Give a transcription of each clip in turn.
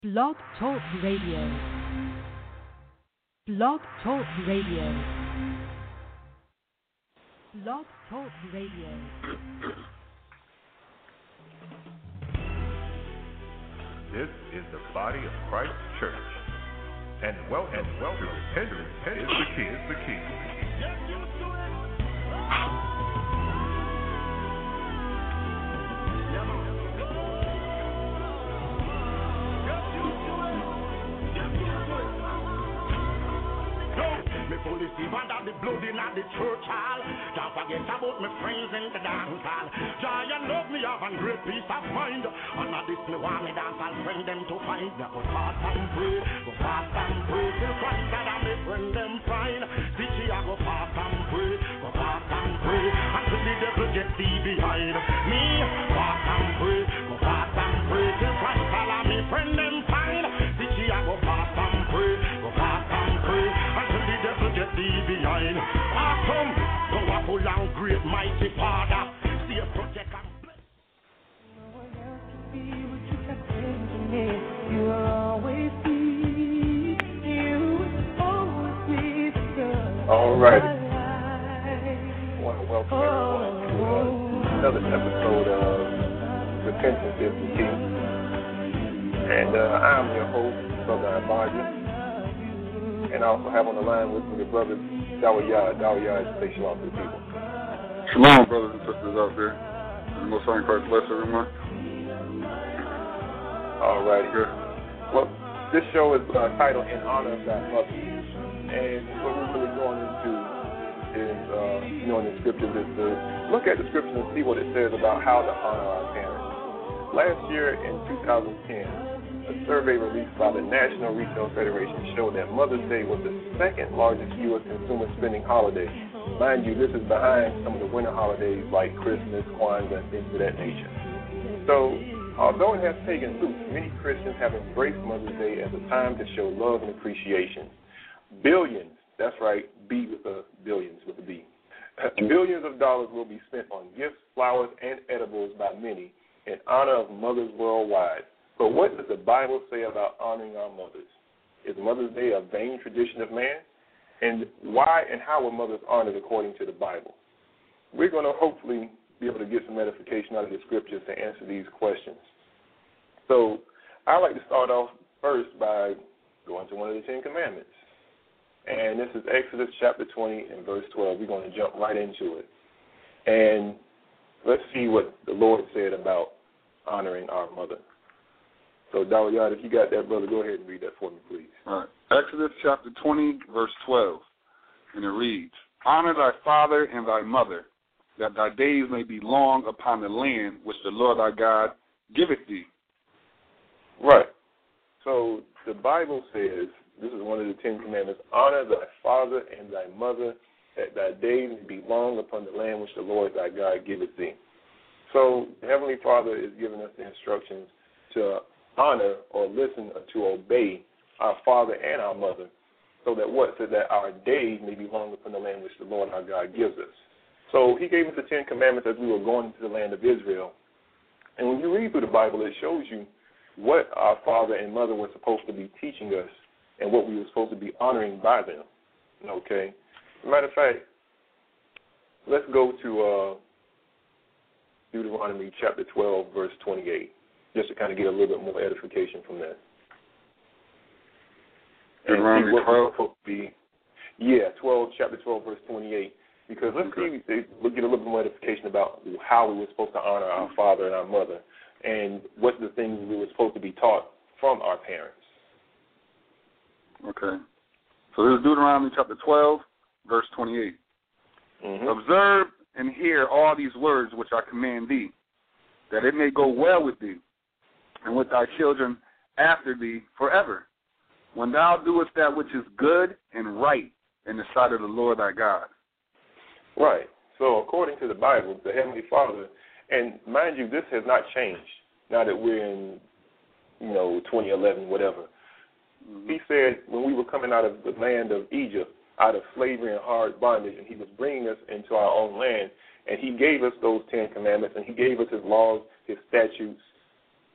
Blog Talk Radio. Blog Talk Radio. Blog Talk Radio. This is the body of Christ Church. And welcome to Repentance is the Key. Police even that the blood in the church hall. Don't forget about my friends in the dance hall. Joy and love me have and great peace of mind. And now this me want me dance I'll bring them to find. Now go fast and pray till Christ that I may bring them find. See I go fast and pray until the devil get thee behind me. Fast and pray till Christ that I may bring them find. See I go fast and pray until the devil get thee behind. Awesome, powerful and great, mighty Father, save, protect and bless. No one else can be what you have been to me. You will always be. You will always be the girl. All right. I want to welcome everyone to another episode of Repentance is the Key. And I'm your host, Brother Ibaja. And I also have on the line with me the brother Dawiyah. Dawiyah, say shalom to the people. Shalom, brothers and sisters out there. And the Most High Christ bless everyone. All right. Good. Well, this show is titled In Honor of Thy Mother. And what we're really going into is, in the scriptures, is to look at the scriptures and see what it says about how to honor our parents. Last year in 2010, a survey released by the National Retail Federation showed that Mother's Day was the second largest U.S. consumer spending holiday. Mind you, this is behind some of the winter holidays like Christmas, Kwanzaa, and things of that nature. So, although it has taken root, many Christians have embraced Mother's Day as a time to show love and appreciation. Billions, that's right, B with a billions with a B. Billions of dollars will be spent on gifts, flowers, and edibles by many in honor of mothers worldwide. But what does the Bible say about honoring our mothers? Is Mother's Day a vain tradition of man? And why and how are mothers honored according to the Bible? We're going to hopefully be able to get some edification out of the scriptures to answer these questions. So I'd like to start off first by going to one of the Ten Commandments. And this is Exodus chapter 20 and verse 12. We're going to jump right into it. And let's see what the Lord said about honoring our mother. So, Dawiyah, if you got that, brother, go ahead and read that for me, please. All right. Exodus chapter 20, verse 12. And it reads, Honor thy father and thy mother, that thy days may be long upon the land which the Lord thy God giveth thee. Right. So, the Bible says, this is one of the Ten Commandments, honor thy father and thy mother, that thy days may be long upon the land which the Lord thy God giveth thee. So, the Heavenly Father is giving us the instructions to honor or listen to obey our father and our mother, so that what? So that our days may be long upon the land which the Lord our God gives us. So he gave us the Ten Commandments as we were going into the land of Israel. And when you read through the Bible, it shows you what our father and mother were supposed to be teaching us and what we were supposed to be honoring by them. Okay? As a matter of fact, let's go to Deuteronomy chapter 12, verse 28. Just to kind of get a little bit more edification from that. Deuteronomy 12? Chapter 12, verse 28. Because we'll get a little bit more edification about how we were supposed to honor our father and our mother, and what the things we were supposed to be taught from our parents. Okay. So this is Deuteronomy chapter 12, verse 28. Mm-hmm. Observe and hear all these words which I command thee, that it may go well with thee, and with thy children after thee forever, when thou doest that which is good and right in the sight of the Lord thy God. Right. So according to the Bible, the Heavenly Father, and mind you, this has not changed now that we're in, 2011, whatever. Mm-hmm. He said when we were coming out of the land of Egypt, out of slavery and hard bondage, and he was bringing us into our own land, and he gave us those 10 commandments, and he gave us his laws, his statutes,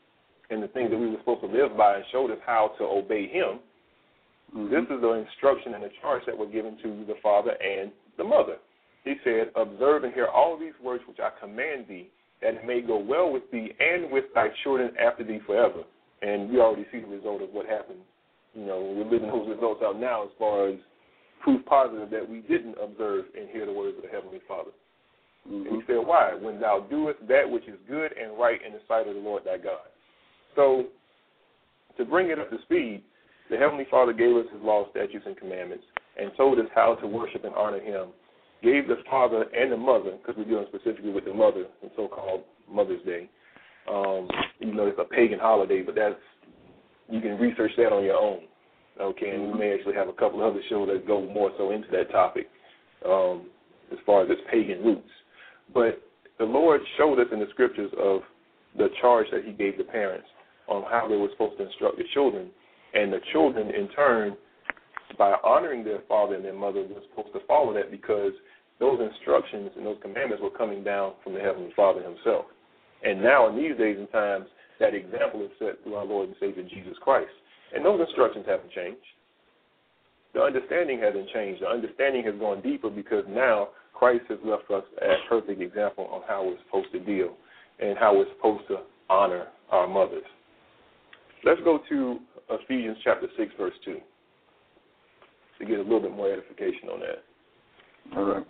and the things that we were supposed to live by and showed us how to obey him, this is the instruction and the charge that were given to the father and the mother. He said, observe and hear all these words which I command thee, that it may go well with thee and with thy children after thee forever. And we already see the result of what happened. We're living those results out now as far as proof positive that we didn't observe and hear the words of the Heavenly Father. And he said, why? When thou doest that which is good and right in the sight of the Lord thy God. So, to bring it up to speed, the Heavenly Father gave us his laws, statutes, and commandments and told us how to worship and honor him. Gave the father and the mother, because we're dealing specifically with the mother, the so-called Mother's Day. It's a pagan holiday, but you can research that on your own. Okay, and we may actually have a couple of other shows that go more so into that topic as far as its pagan roots. But the Lord showed us in the scriptures of the charge that he gave the parents on how they were supposed to instruct the children. And the children, in turn, by honoring their father and their mother, were supposed to follow that because those instructions and those commandments were coming down from the Heavenly Father himself. And now, in these days and times, that example is set through our Lord and Savior Jesus Christ. And those instructions haven't changed. The understanding hasn't changed. The understanding has gone deeper because now Christ has left us a perfect example on how we're supposed to deal and how we're supposed to honor our mothers. Let's go to Ephesians chapter 6, verse 2 to get a little bit more edification on that. All right.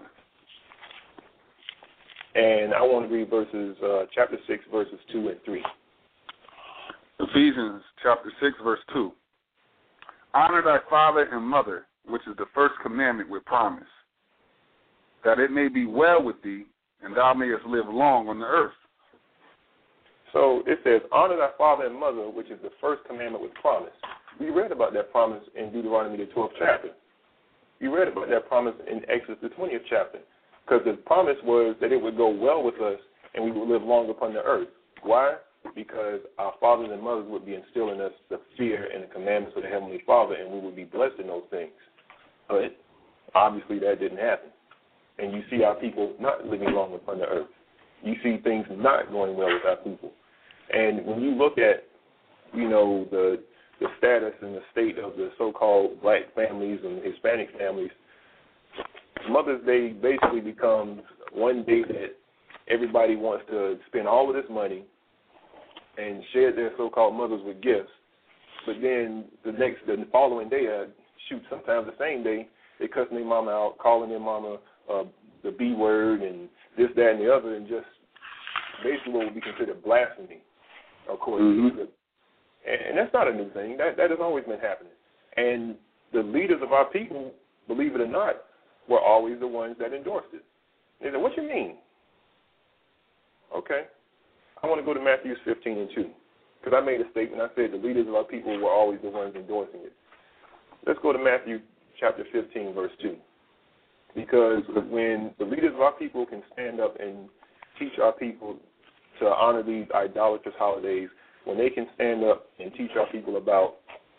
And I want to read chapter 6, verses 2 and 3. Ephesians chapter 6, verse 2. Honor thy father and mother, which is the first commandment with promise, that it may be well with thee, and thou mayest live long on the earth. So it says, honor thy father and mother, which is the first commandment with promise. We read about that promise in Deuteronomy, the 12th chapter. We read about that promise in Exodus, the 20th chapter, because the promise was that it would go well with us and we would live long upon the earth. Why? Because our fathers and mothers would be instilling us the fear and the commandments of the Heavenly Father, and we would be blessed in those things. But obviously that didn't happen. And you see our people not living long upon the earth. You see things not going well with our people. And when you look at, the status and the state of the so-called black families and Hispanic families, Mother's Day basically becomes one day that everybody wants to spend all of this money and share their so-called mothers with gifts. But then the following day, sometimes the same day, they cussing their mama out, calling their mama the B word and this, that, and the other, and just basically what would be considered blasphemy, according to and that's not a new thing. That has always been happening. And the leaders of our people, believe it or not, were always the ones that endorsed it. They said, what you mean? Okay. I want to go to Matthew 15 and 2, because I made a statement. I said the leaders of our people were always the ones endorsing it. Let's go to Matthew chapter 15, verse 2, because when the leaders of our people can stand up and teach our people to honor these idolatrous holidays, when they can stand up and teach our people about,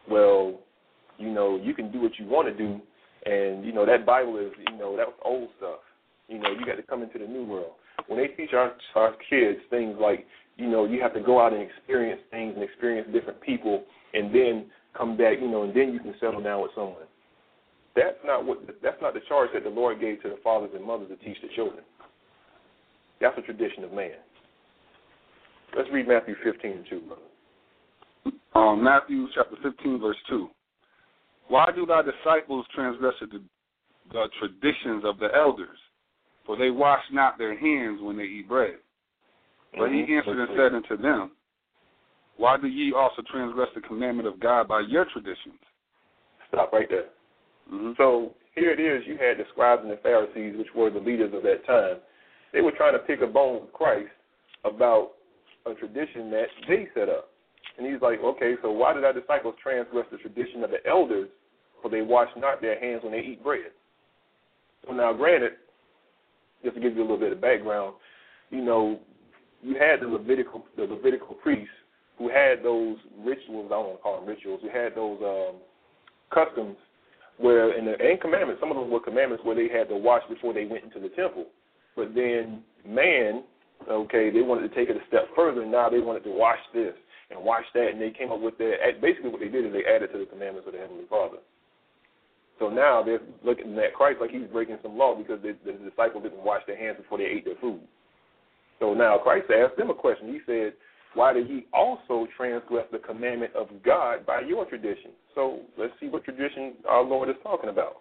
you can do what you want to do, and, that Bible is, that was old stuff. You got to come into the new world. When they teach our kids things like, you have to go out and experience things and experience different people and then come back, and then you can settle down with someone. That's not the charge that the Lord gave to the fathers and mothers to teach the children. That's a tradition of man. Let's read Matthew 15 and 2, brother. Matthew chapter 15, verse 2. Why do thy disciples transgress the traditions of the elders? For they wash not their hands when they eat bread. But he answered and said unto them, why do ye also transgress the commandment of God by your traditions? Stop right there. So here it is. You had the scribes and the Pharisees, which were the leaders of that time. They were trying to pick a bone with Christ about a tradition that they set up. And he's like, okay, so why did our disciples transgress the tradition of the elders, for they wash not their hands when they eat bread? So now, granted, just to give you a little bit of background, you had the Levitical priests who had those rituals, I don't want to call them rituals, who had those customs where, and commandments, some of them were commandments where they had to wash before they went into the temple. But then man, they wanted to take it a step further, and now they wanted to wash this. and watch that, and they came up with that. Basically what they did is they added to the commandments of the Heavenly Father. So now they're looking at Christ like he's breaking some law because the disciples didn't wash their hands before they ate their food. So now Christ asked them a question. He said, why did ye also transgress the commandment of God by your tradition? So let's see what tradition our Lord is talking about.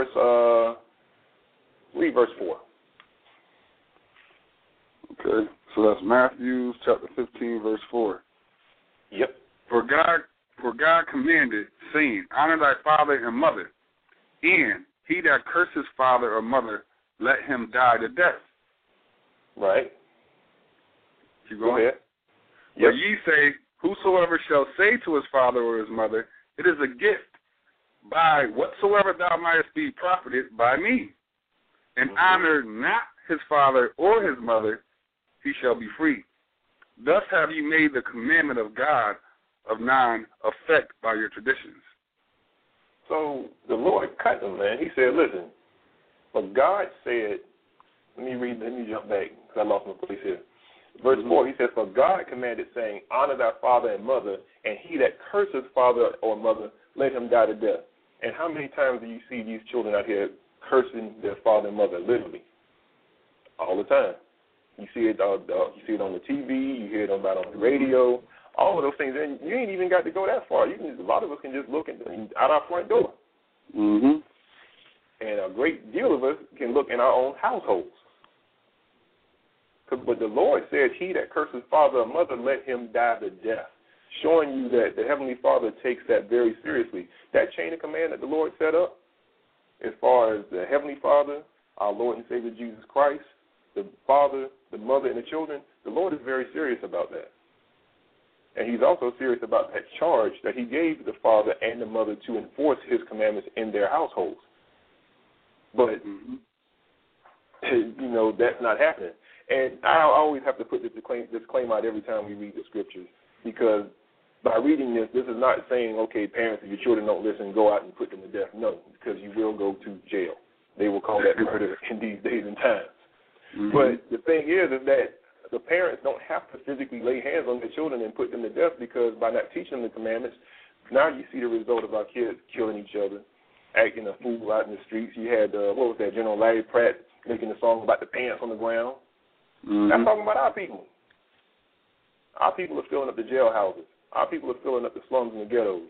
Read verse 4. Okay, so that's Matthew chapter 15, verse 4. Yep. For God commanded, saying, honor thy father and mother, and he that curses father or mother, let him die to death. Right. Keep going. Go ahead. But ye say, whosoever shall say to his father or his mother, it is a gift, by whatsoever thou mightest be profited by me, and honor not his father or his mother, he shall be free. Thus have ye made the commandment of God of non-effect by your traditions. So the Lord cut them, man. He said, listen, but God said, let me jump back because I lost my place here. Verse 4, he says, for God commanded, saying, honor thy father and mother, and he that curses father or mother, let him die to death. And how many times do you see these children out here cursing their father and mother, literally? All the time. You see it on the TV, you hear it about on the radio, all of those things. And you ain't even got to go that far. A lot of us can just look out our front door. Mm-hmm. And a great deal of us can look in our own households. But the Lord said, he that curses father or mother, let him die to death, showing you that the Heavenly Father takes that very seriously. That chain of command that the Lord set up, as far as the Heavenly Father, our Lord and Savior Jesus Christ, the father, the mother, and the children, the Lord is very serious about that. And he's also serious about that charge that he gave the father and the mother to enforce his commandments in their households. But, that's not happening. And I always have to put this disclaimer out every time we read the scriptures, because by reading this is not saying, okay, parents, if your children don't listen, go out and put them to death. No, because you will go to jail. They will call that murder in these days and times. Mm-hmm. But the thing is that the parents don't have to physically lay hands on their children and put them to death, because by not teaching them the commandments, now you see the result of our kids killing each other, acting a fool out in the streets. You had, General Larry Pratt making a song about the pants on the ground. Mm-hmm. That's talking about our people. Our people are filling up the jailhouses. Our people are filling up the slums and the ghettos.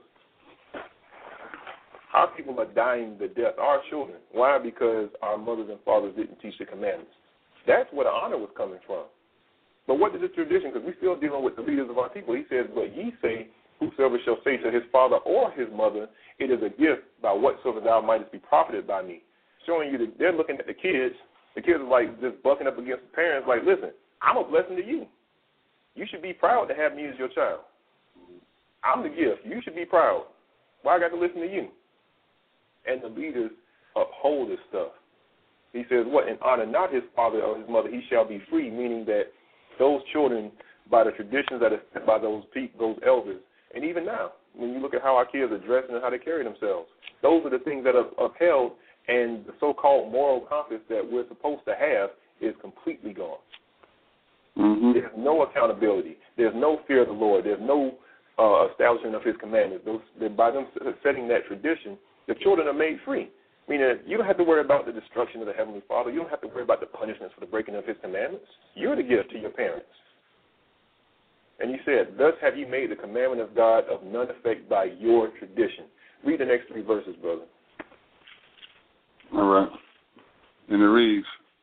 Our people are dying to death, our children. Why? Because our mothers and fathers didn't teach the commandments. That's where the honor was coming from. But what is the tradition? Because we're still dealing with the leaders of our people. He says, but ye say, whosoever shall say to his father or his mother, it is a gift by whatsoever thou mightest be profited by me. Showing you that they're looking at the kids. The kids are like just bucking up against the parents like, listen, I'm a blessing to you. You should be proud to have me as your child. I'm the gift. You should be proud. Why I got to listen to you? And the leaders uphold this stuff. He says, what? And honor not his father or his mother, he shall be free, meaning that those children, by the traditions that are set by those elders, and even now, when you look at how our kids are dressed and how they carry themselves, those are the things that are upheld, and the so-called moral compass that we're supposed to have is completely gone. Mm-hmm. There's no accountability. There's no fear of the Lord. There's no establishment of his commandments. By them setting that tradition, the children are made free. Meaning you don't have to worry about the destruction of the Heavenly Father. You don't have to worry about the punishments for the breaking of his commandments. You're the gift to your parents. And he said, thus have you made the commandment of God of none effect by your tradition. Read the next 3 verses, brother. All right. And it reads,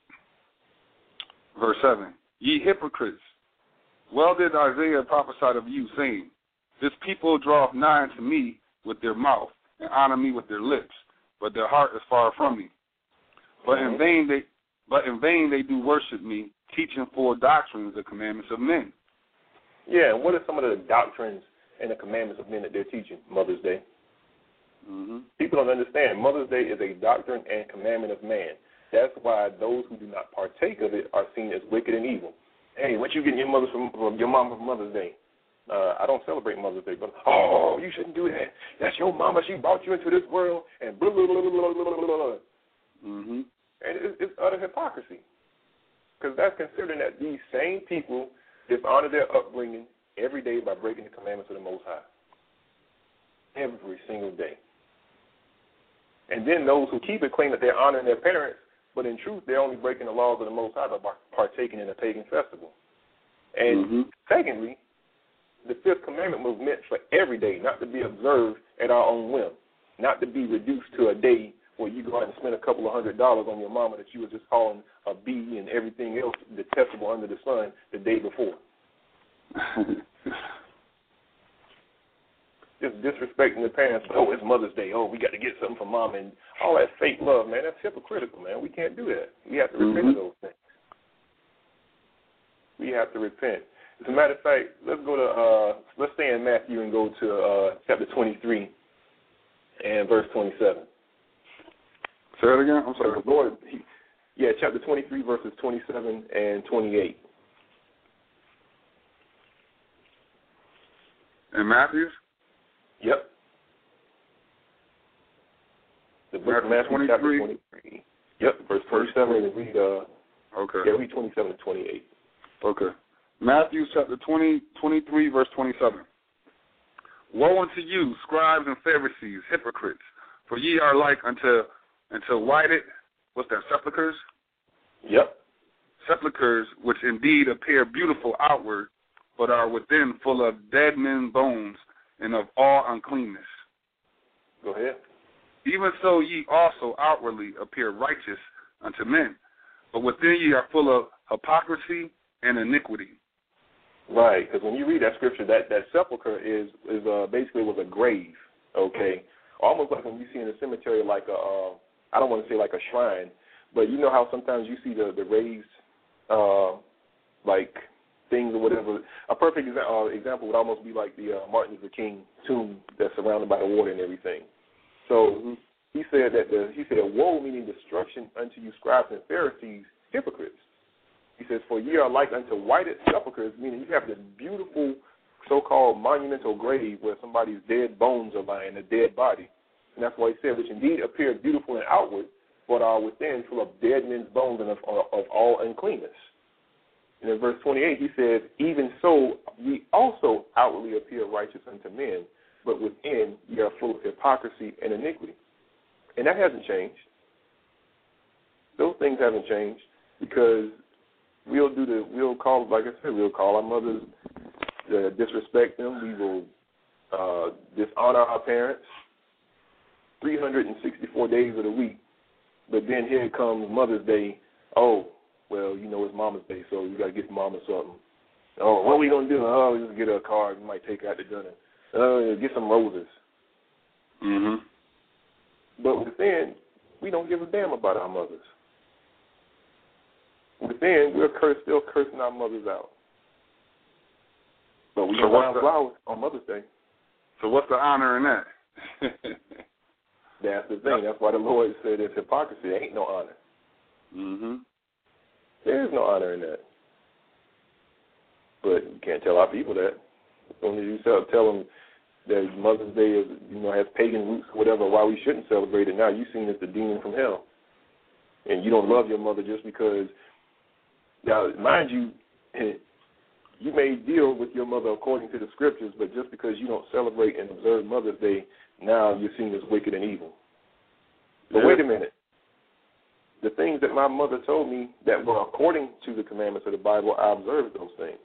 verse 7, ye hypocrites, well did Isaiah prophesy of you, saying, this people draweth nigh unto me with their mouth, and honor me with their lips, but their heart is far from me. But in vain they do worship me, teaching for doctrines the commandments of men. Yeah, and what are some of the doctrines and the commandments of men that they're teaching Mother's Day? Mm-hmm. People don't understand. Mother's Day is a doctrine and commandment of man. That's why those who do not partake of it are seen as wicked and evil. Hey, what you getting your mom for Mother's Day? I don't celebrate Mother's Day, but you shouldn't do that. That's your mama. She brought you into this world, and blah blah blah blah blah blah blah. Mm-hmm. And it's utter hypocrisy, because that's considering that these same people dishonor their upbringing, every day by breaking the commandments of the Most High. Every single day. And then those who keep it claim that they're honoring their parents, but in truth, they're only breaking the laws of the Most High by partaking in a pagan festival. And secondly, the fifth commandment was meant for every day, not to be observed at our own whim, not to be reduced to a day where you go out and spend a couple of $100 on your mama that you were just calling a B and everything else detestable under the sun the day before. Just disrespecting the parents. Oh, it's Mother's Day. Oh, we got to get something for Mom. And all that fake love, man, that's hypocritical, man. We can't do that. We have to repent of those things. We have to repent. As a matter of fact, let's go to, let's stay in Matthew and go to chapter 23 and verse 27. Say it again? I'm sorry. The Lord, chapter 23, verses 27 and 28. In Matthew? Yep. The book of Matthew, chapter 23. Yep, verse 27, and read, read 27 to 28. Okay. Matthew chapter 23, verse 27. Woe unto you, scribes and Pharisees, hypocrites, for ye are like unto whited, what's that, sepulchres? Yep. Sepulchres, which indeed appear beautiful outward, but are within full of dead men's bones and of all uncleanness. Go ahead. Even so ye also outwardly appear righteous unto men, but within ye are full of hypocrisy and iniquity. Right, because when you read that scripture, that sepulcher is basically was a grave, okay? Almost like when you see in a cemetery like I don't want to say like a shrine, but you know how sometimes you see the raised, like, things or whatever. A perfect example would almost be like the Martin Luther King tomb that's surrounded by the water and everything. So he said, woe, meaning destruction unto you scribes and Pharisees, hypocrites. He says, for ye are like unto whited sepulchres, meaning you have this beautiful so-called monumental grave where somebody's dead bones are lying, a dead body. And that's why he said, which indeed appear beautiful and outward, but are within full of dead men's bones and of all uncleanness. And in verse 28, he says, even so ye also outwardly appear righteous unto men, but within ye are full of hypocrisy and iniquity. And that hasn't changed. Those things haven't changed because we'll call our mothers, disrespect them. We will dishonor our parents 364 days of the week. But then here comes Mother's Day. Oh, well, it's Mama's Day, so you got to get Mama something. Oh, what are we going to do? Oh, we just get her a card. We might take her out to dinner. Get some roses. Mm-hmm. But within, we don't give a damn about our mothers. Within, we're still cursing our mothers out. But we buy flowers on Mother's Day. So what's the honor in that? That's the thing. That's why the Lord said it's hypocrisy. There ain't no honor. Mm-hmm. There is no honor in that. But you can't tell our people that. Only you tell them that Mother's Day is, has pagan roots or whatever, why we shouldn't celebrate it. Now you've seen it's the demon from hell. And you don't love your mother just because, now, mind you, you may deal with your mother according to the scriptures, but just because you don't celebrate and observe Mother's Day, now you're seen as wicked and evil. But wait a minute. The things that my mother told me that were according to the commandments of the Bible, I observed those things.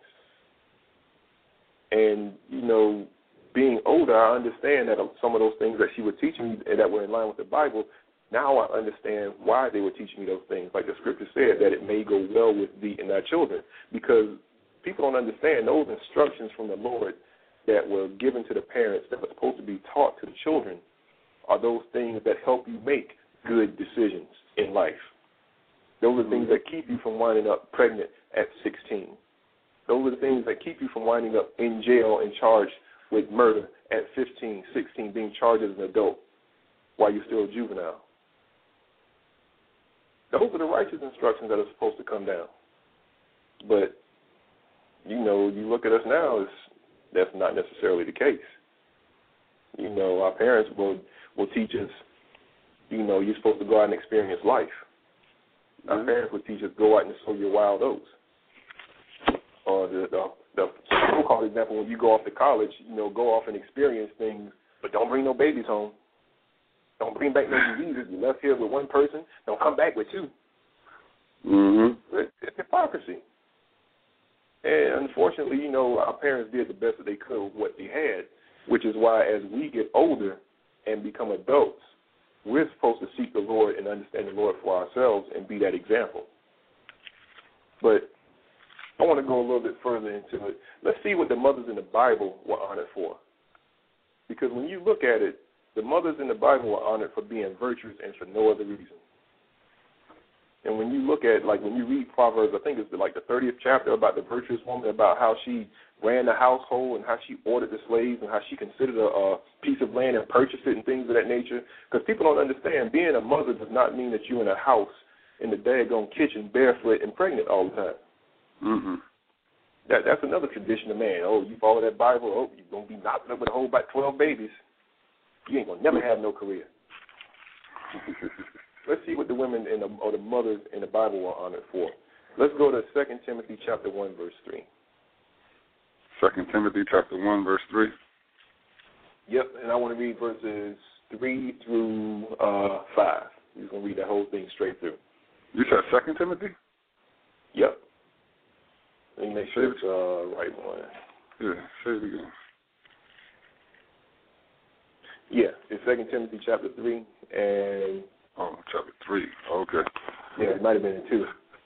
And, being older, I understand that some of those things that she was teaching me that were in line with the Bible, now I understand why they were teaching me those things. Like the scripture said, that it may go well with thee and thy children. Because people don't understand those instructions from the Lord that were given to the parents that were supposed to be taught to the children are those things that help you make good decisions in life. Those are the things that keep you from winding up pregnant at 16. Those are the things that keep you from winding up in jail and charged with murder at 15, 16, being charged as an adult while you're still a juvenile. Those are the righteous instructions that are supposed to come down. But, you look at us now, that's not necessarily the case. Our parents will teach us, you're supposed to go out and experience life. Our parents would teach us, go out and sow your wild oats. Or the so-called example, when you go off to college, go off and experience things, but don't bring no babies home. Don't bring back no diseases. You left here with one person. Don't come back with two. Mm-hmm. It's hypocrisy. And unfortunately, our parents did the best that they could with what they had, which is why as we get older and become adults, we're supposed to seek the Lord and understand the Lord for ourselves and be that example. But I want to go a little bit further into it. Let's see what the mothers in the Bible were honored for. Because when you look at it, the mothers in the Bible were honored for being virtuous and for no other reason. And when you look at, when you read Proverbs, I think it's the 30th chapter about the virtuous woman, about how she ran the household and how she ordered the slaves and how she considered a piece of land and purchased it and things of that nature. Because people don't understand, being a mother does not mean that you're in a house in the daggone kitchen barefoot and pregnant all the time. Mm-hmm. That's another tradition of man. Oh, you follow that Bible, oh, you're going to be knocked up with a whole about 12 babies. You ain't going to never have no career. Let's see what the women or the mothers in the Bible were honored for. Let's go to 2 Timothy chapter 1, verse 3. 2 Timothy chapter 1, verse 3. Yep, and I want to read verses 3 through 5. You're going to read that whole thing straight through. You said 2 Timothy? Yep. Let me make sure it's right one. Yeah, say it again. Yeah, it's 2 Timothy chapter 3 and... Oh, chapter 3. Okay. Yeah, it might have been in 2.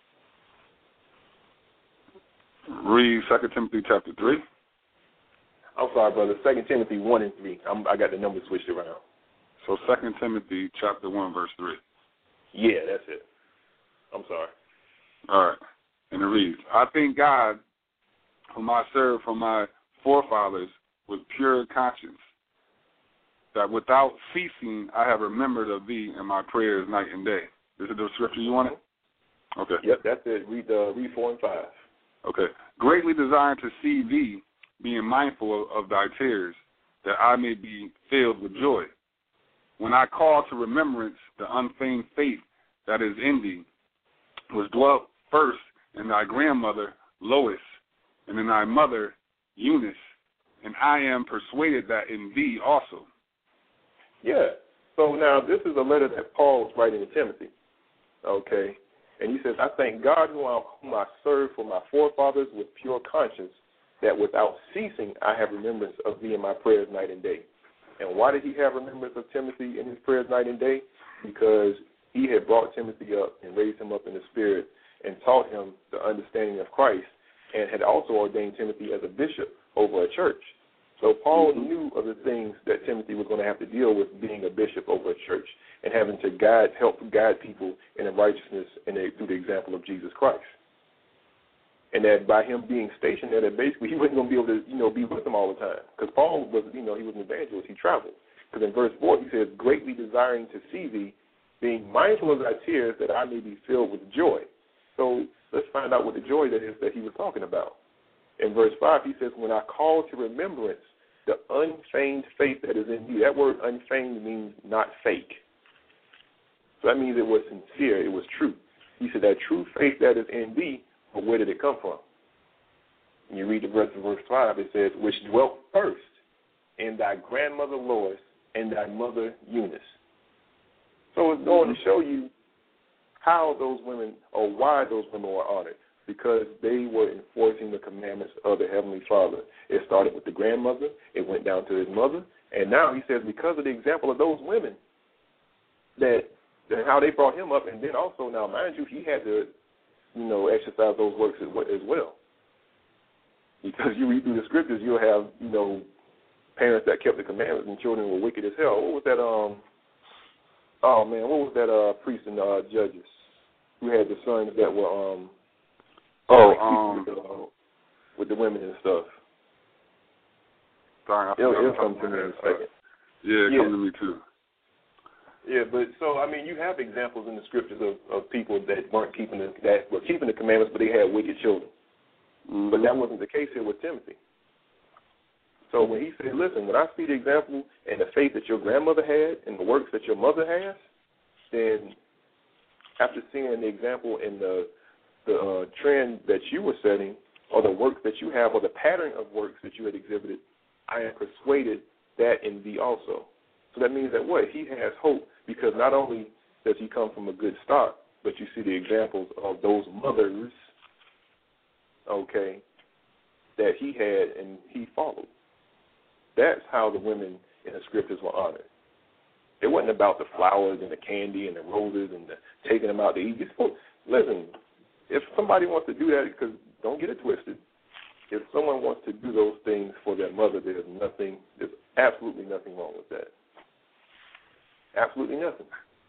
Read 2 Timothy chapter 3. I'm sorry, brother. 2 Timothy 1 and 3. I got the numbers switched around. So 2 Timothy chapter 1, verse 3. Yeah, that's it. I'm sorry. All right. And it reads, I thank God whom I serve from my forefathers with pure conscience, that without ceasing I have remembered of thee in my prayers night and day. Is it the scripture you wanted? Okay. Yep, that's it. Read 4 and 5. Okay. Greatly desiring to see thee, being mindful of thy tears, that I may be filled with joy. When I call to remembrance the unfeigned faith that is in thee, was dwelt first in thy grandmother Lois, and in thy mother Eunice, and I am persuaded that in thee also. Yeah. So now this is a letter that Paul was writing to Timothy. Okay. And he says, I thank God whom I serve for my forefathers with pure conscience, that without ceasing I have remembrance of thee in my prayers night and day. And why did he have remembrance of Timothy in his prayers night and day? Because he had brought Timothy up and raised him up in the spirit and taught him the understanding of Christ, and had also ordained Timothy as a bishop over a church. So Paul knew of the things that Timothy was going to have to deal with being a bishop over a church and having to help guide people in the righteousness and through the example of Jesus Christ. And that by him being stationed there, that basically he wasn't going to be able to, be with them all the time. Because Paul was, he was an evangelist. He traveled. Because in verse 4 he says, greatly desiring to see thee, being mindful of thy tears, that I may be filled with joy. So let's find out what the joy that is that he was talking about. In verse 5, he says, when I call to remembrance the unfeigned faith that is in you. That word unfeigned means not fake. So that means it was sincere. It was true. He said that true faith that is in thee, but where did it come from? When you read the verse of verse 5, it says, which dwelt first in thy grandmother Lois and thy mother Eunice. So it's going to show you how those women, or why those women were honored, because they were enforcing the commandments of the Heavenly Father. It started with the grandmother, it went down to his mother, and now he says because of the example of those women, that how they brought him up, and then also now, mind you, he had to, exercise those works as well. Because you read through the scriptures, you'll have, parents that kept the commandments and children were wicked as hell. What was that, what was that priest and Judges who had the sons that were, with the women and stuff? Sorry, it'll come to me in a second. Yeah, come to me too. Yeah, but so you have examples in the scriptures of people that were keeping the commandments, but they had wicked children. Mm-hmm. But that wasn't the case here with Timothy. So when he said, "Listen, when I see the example and the faith that your grandmother had and the works that your mother has, then after seeing the example and the trend that you were setting, or the works that you have or the pattern of works that you had exhibited, I am persuaded that in thee also. So that means that what? He has hope, because not only does he come from a good start, but you see the examples of those mothers, okay, that he had and he followed. That's how the women in the scriptures were honored. It wasn't about the flowers and the candy and the roses and the taking them out to eat. Listen, if somebody wants to do that, because don't get it twisted, if someone wants to do those things for their mother, there's absolutely nothing wrong with that. Absolutely nothing.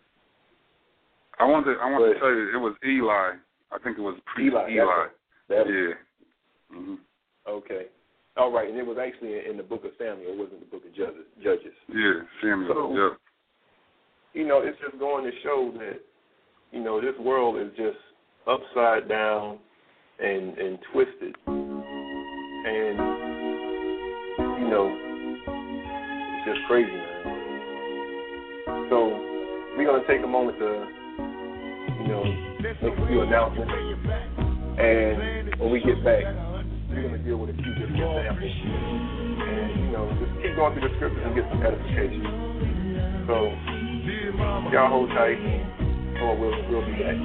I want to tell you, it was Eli. I think it was Eli. Yeah. Mm-hmm. Okay. All right, and it was actually in the book of Samuel. It wasn't the book of Judges. Yeah, Samuel. So, yeah. It's just going to show that, this world is just upside down and twisted. And, it's just crazy, man. So we're going to take a moment to, make a few announcements. And when we get back, we're going to deal with a few different examples. And, just keep going through the scriptures and get some edification. So, y'all hold tight, or we'll be back.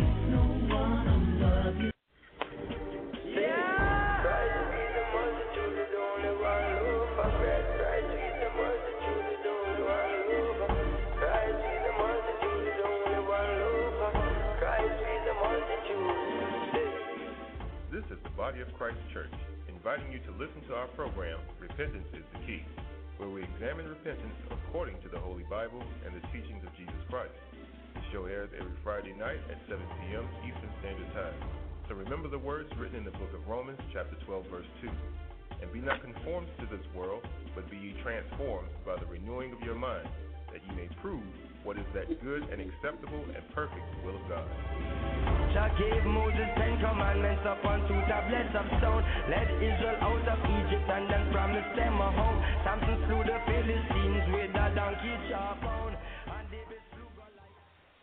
This is the Body of Christ Church, inviting you to listen to our program, Repentance is the Key, where we examine repentance according to the Holy Bible and the teachings of Jesus Christ. The show airs every Friday night at 7 p.m. Eastern Standard Time. So remember the words written in the book of Romans, chapter 12, verse 2. And be not conformed to this world, but be ye transformed by the renewing of your mind, that ye may prove what is that good and acceptable and perfect will of God. Jah gave Moses 10 commandments upon 2 tablets of stone. Led Israel out of Egypt and then promised them a home. Samson slew the Philistines with a donkey jawbone. And David slew Goliath.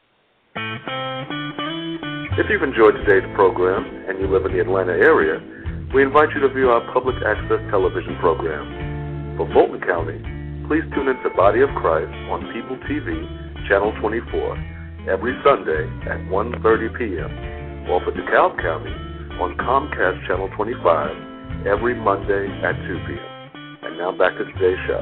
If you've enjoyed today's program and you live in the Atlanta area, we invite you to view our public access television program. For Fulton County, please tune into Body of Christ on People TV, Channel 24, every Sunday at 1:30 p.m. Or for DeKalb County on Comcast Channel 25, every Monday at 2 p.m. And now back to today's show.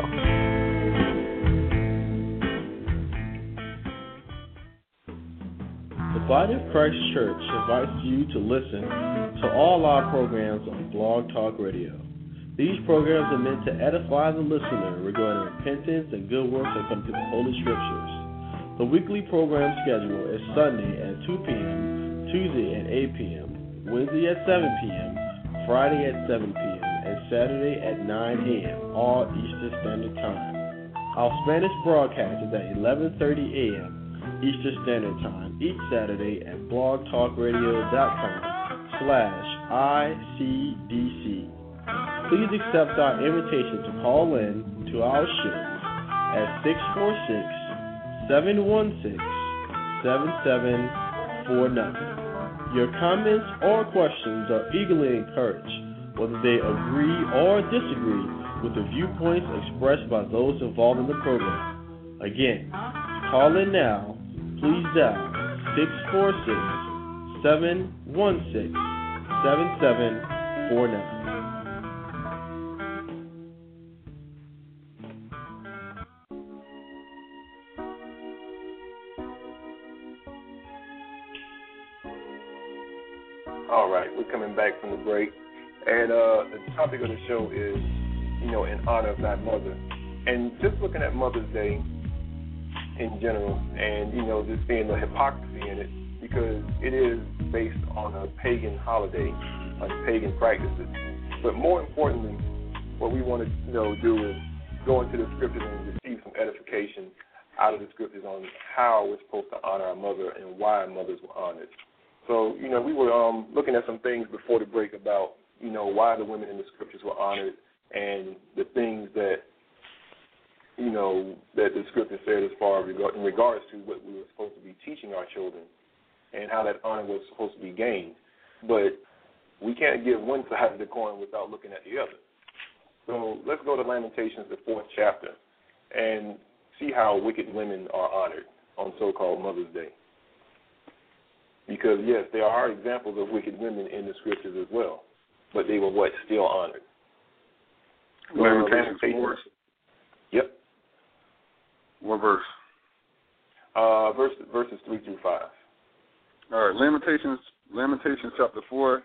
The Body of Christ Church invites you to listen to all our programs on Blog Talk Radio. These programs are meant to edify the listener regarding repentance and good works according to the Holy Scriptures. The weekly program schedule is Sunday at 2 p.m., Tuesday at 8 p.m., Wednesday at 7 p.m., Friday at 7 p.m., and Saturday at 9 a.m., all Eastern Standard Time. Our Spanish broadcast is at 11:30 a.m. Eastern Standard Time each Saturday at blogtalkradio.com/ICDC. Please accept our invitation to call in to our show at 646-716-7749. Your comments or questions are eagerly encouraged, whether they agree or disagree with the viewpoints expressed by those involved in the program. Again, call in now. Please dial 646-716-7749. All right, we're coming back from the break, and the topic of the show is, in honor of thy mother, and just looking at Mother's Day in general, and just seeing the hypocrisy in it, because it is based on a pagan holiday, on pagan practices. But more importantly, what we want to do is go into the scriptures and receive some edification out of the scriptures on how we're supposed to honor our mother and why mothers were honored. So, we were looking at some things before the break about, why the women in the scriptures were honored and the things that, that the scripture said as far as in regards to what we were supposed to be teaching our children and how that honor was supposed to be gained. But We can't give one side of the coin without looking at the other. So let's go to Lamentations, the 4th chapter, and see how wicked women are honored on so-called Mother's Day. Because, yes, there are examples of wicked women in the scriptures as well, but they were what? Still honored. Lamentations 4? Yep. What verse? Verses 3 through 5. All right, Lamentations chapter 4,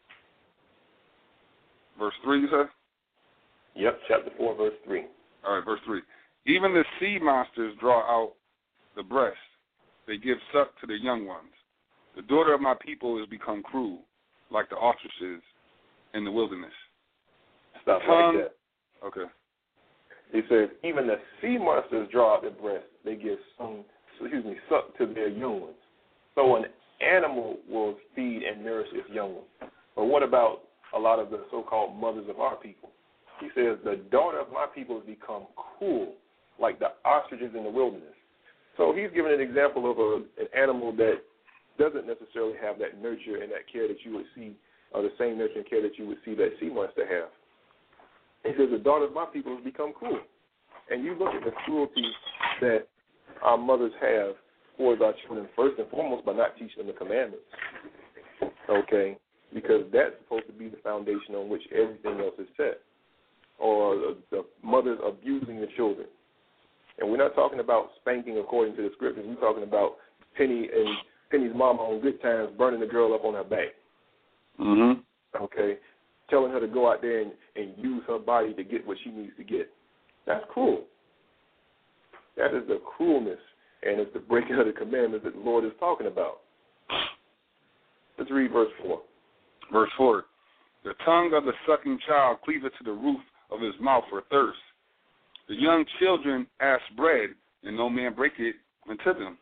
verse 3, you said? Yep, chapter 4, verse 3. All right, verse 3. Even the sea monsters draw out the breast. They give suck to their young ones. The daughter of my people has become cruel, like the ostriches in the wilderness. Stop right there. Okay. He says, even the sea monsters draw out their breast. They give suck to their young ones. So an animal will feed and nourish its young ones. But what about a lot of the so-called mothers of our people? He says, the daughter of my people has become cruel, like the ostriches in the wilderness. So he's giving an example of an animal that doesn't necessarily have that nurture and that care that you would see, or the same nurture and care that you would see that sea monster have. He says, the daughter of my people has become cruel. And you look at the cruelty that our mothers have towards our children, first and foremost, by not teaching them the commandments. Okay? Because that's supposed to be the foundation on which everything else is set. Or the mothers abusing the children. And we're not talking about spanking according to the scriptures. We're talking about Penny's mama on good times burning the girl up on her back. Mm-hmm. Okay? Telling her to go out there and use her body to get what she needs to get. That's cruel. That is the cruelness, and it's the breaking of the commandments that the Lord is talking about. Let's read verse 4. Verse 4. The tongue of the sucking child cleaveth to the roof of his mouth for thirst. The young children ask bread, and no man break it unto them.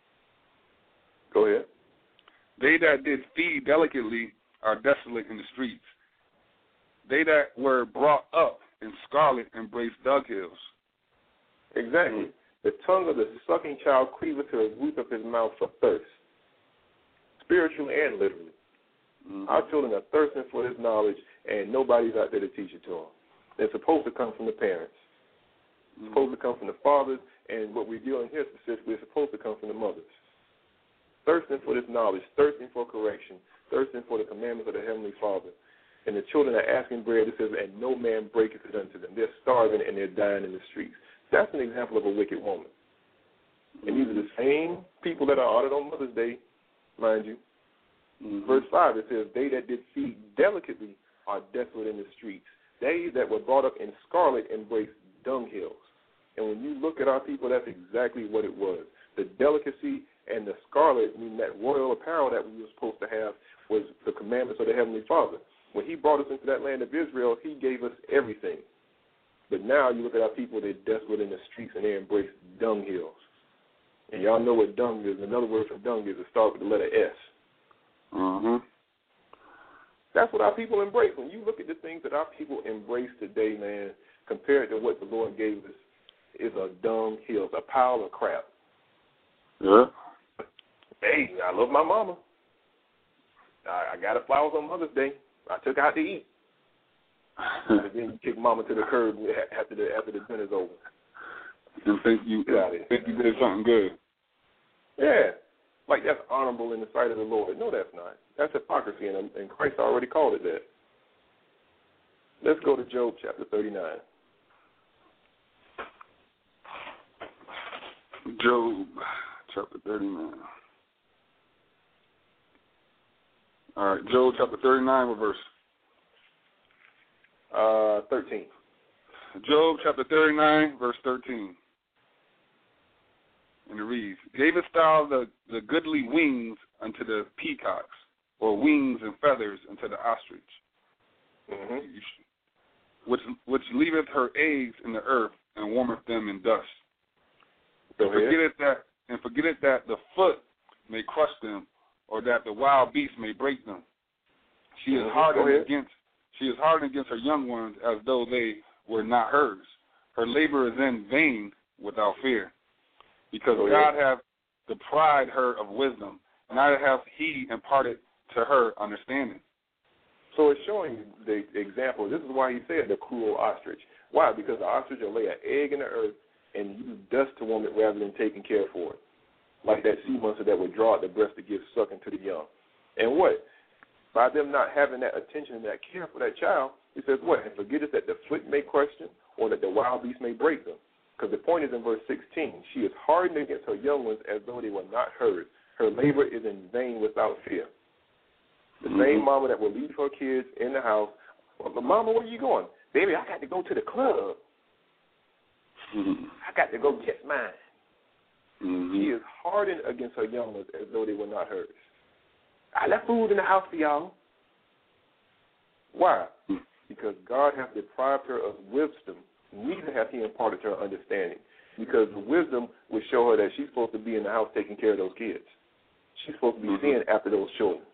Go ahead. They that did feed delicately are desolate in the streets. They that were brought up in scarlet embrace dug hills. Exactly. The tongue of the sucking child cleaveth to the roof of his mouth for thirst, spiritually and literally. Mm-hmm. Our children are thirsting for this knowledge, and nobody's out there to teach it to them. It's supposed to come from the parents. It's supposed to come from the fathers, and what we're dealing here specifically is supposed to come from the mothers. Thirsting for this knowledge, thirsting for correction, thirsting for the commandments of the Heavenly Father. And the children are asking bread, it says, and no man breaketh it unto them. They're starving and they're dying in the streets. That's an example of a wicked woman. And these are the same people that are honored on Mother's Day, mind you. Mm-hmm. Verse 5, it says, they that did feed delicately are desolate in the streets. They that were brought up in scarlet embrace dunghills. And when you look at our people, that's exactly what it was. The delicacy and the scarlet, meaning that royal apparel that we were supposed to have, was the commandments of the Heavenly Father. When he brought us into that land of Israel, he gave us everything. But now you look at our people, they're desolate in the streets and they embrace dunghills. And y'all know what dung is. Another word for dung is to start with the letter S. Mm-hmm. That's what our people embrace. When you look at the things that our people embrace today, man, compared to what the Lord gave us, is a dung hill, a pile of crap. Yeah. Hey, I love my mama. I got her flowers on Mother's Day. I took her out to eat. And then you kick mama to the curb after the dinner's over. And think you did something good. Yeah. Like that's honorable in the sight of the Lord. No, that's not. That's hypocrisy, and Christ already called it that. Let's go to Job chapter 39. Job chapter 39. All right, Job chapter 39, what verse? 13. Job chapter 39, verse 13. And it reads, gavest thou the goodly wings unto the peacocks, or wings and feathers unto the ostrich, which leaveth her eggs in the earth and warmeth them in dust. And forgetteth that the foot may crush them, or that the wild beast may break them. She is hardened against her young ones as though they were not hers. Her labor is in vain without fear. Because God hath deprived her of wisdom, neither hath he imparted to her understanding. So it's showing the example. This is why he said the cruel ostrich. Why? Because the ostrich will lay an egg in the earth and use dust to warm it rather than taking care for it. Like that sea monster that would draw out the breast to give sucking to the young. And what? By them not having that attention and that care for that child, it says what? And forget it that the foot may crush them or that the wild beast may break them. Because the point is in verse 16, she is hardened against her young ones as though they were not hers. Her labor is in vain without fear. The same mama that will leave her kids in the house. Well, mama, where are you going? Baby, I got to go to the club. I got to go get mine. She is hardened against her young ones as though they were not hers. I left food in the house for y'all. Why? Because God has deprived her of wisdom. Neither has he imparted her understanding. Because the wisdom would show her that she's supposed to be in the house taking care of those kids. She's supposed to be seeing after those children.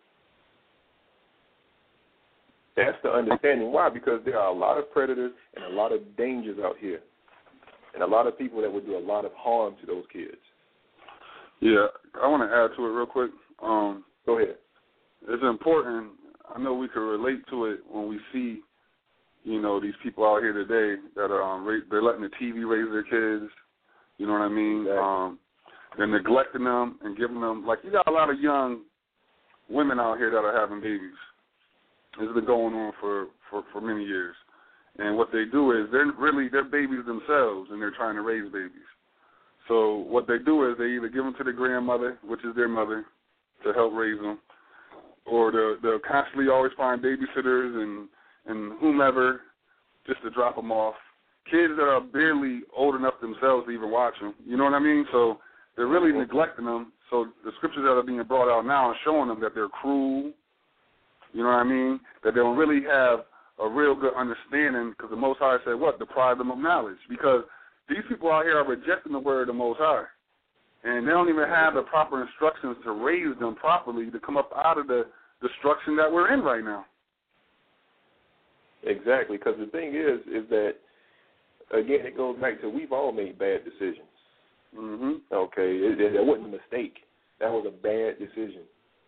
That's the understanding. Why? Because there are a lot of predators and a lot of dangers out here. And a lot of people that would do a lot of harm to those kids. Yeah, I want to add to it real quick. Go ahead. It's important. I know we can relate to it when we see, you know, these people out here today that are they're letting the TV raise their kids. You know what I mean? Exactly. They're neglecting them and giving them, like, you got a lot of young women out here that are having babies. It's been going on for many years. And what they do is they're babies themselves, and they're trying to raise babies. So what they do is they either give them to their grandmother, which is their mother, to help raise them, or they'll constantly always find babysitters and whomever just to drop them off. Kids that are barely old enough themselves to even watch them. You know what I mean? So they're really neglecting them. So the scriptures that are being brought out now are showing them that they're cruel. You know what I mean? That they don't really have a real good understanding, because the Most High said, what? Deprive them of knowledge. Because these people out here are rejecting the word of the Most High. And they don't even have the proper instructions to raise them properly to come up out of the destruction that we're in right now. Exactly, because the thing is that, again, it goes back to we've all made bad decisions. Okay, it wasn't a mistake. That was a bad decision.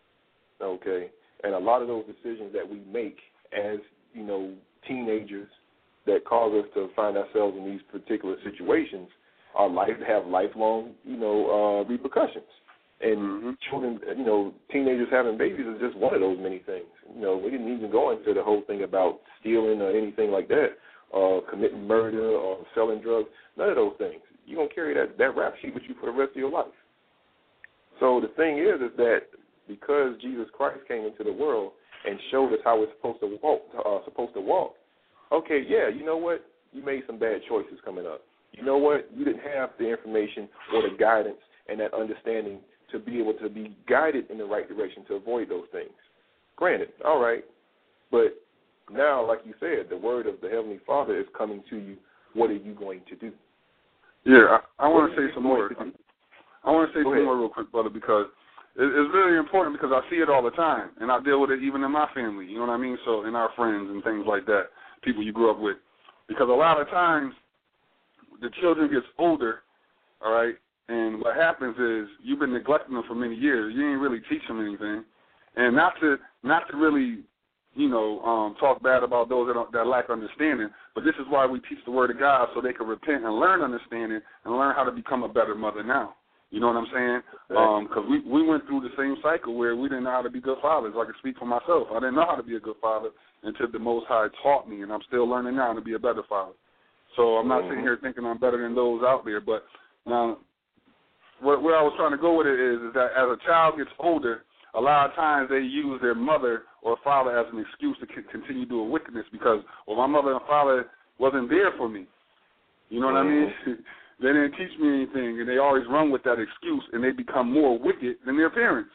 Okay, and a lot of those decisions that we make as, you know, teenagers that cause us to find ourselves in these particular situations have lifelong, you know, repercussions. And children, you know, teenagers having babies is just one of those many things. You know, we didn't even go into the whole thing about stealing or anything like that, committing murder or selling drugs, none of those things. You're going to carry that rap sheet with you for the rest of your life. So the thing is that because Jesus Christ came into the world and showed us how we're supposed to walk, okay, yeah, you know what? You made some bad choices coming up. You know what? You didn't have the information or the guidance and that understanding to be able to be guided in the right direction to avoid those things. Granted, all right, but now, like you said, the word of the Heavenly Father is coming to you. What are you going to do? Yeah, I want to say some more. I want to say some more real quick, brother, because it's really important, because I see it all the time, and I deal with it even in my family, you know what I mean? So in our friends and things like that, people you grew up with. Because a lot of times the children gets older, all right, and what happens is you've been neglecting them for many years. You ain't really teach them anything. And not to really, you know, talk bad about those that lack understanding, but this is why we teach the Word of God, so they can repent and learn understanding and learn how to become a better mother now. You know what I'm saying? Because we went through the same cycle where we didn't know how to be good fathers. I can speak for myself. I didn't know how to be a good father until the Most High taught me, and I'm still learning now to be a better father. So I'm not sitting here thinking I'm better than those out there. But now, where I was trying to go with it is that as a child gets older, a lot of times they use their mother or father as an excuse to continue doing wickedness because, well, my mother and father wasn't there for me. You know what I mean? They didn't teach me anything, and they always run with that excuse, and they become more wicked than their parents.